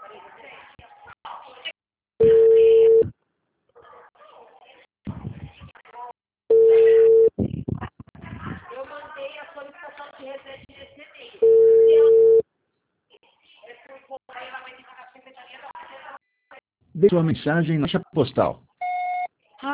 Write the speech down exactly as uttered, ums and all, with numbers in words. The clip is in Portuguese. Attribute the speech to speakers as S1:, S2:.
S1: Eu mandei a solicitação de reset desse e-mail.
S2: Deixe sua mensagem na caixa postal.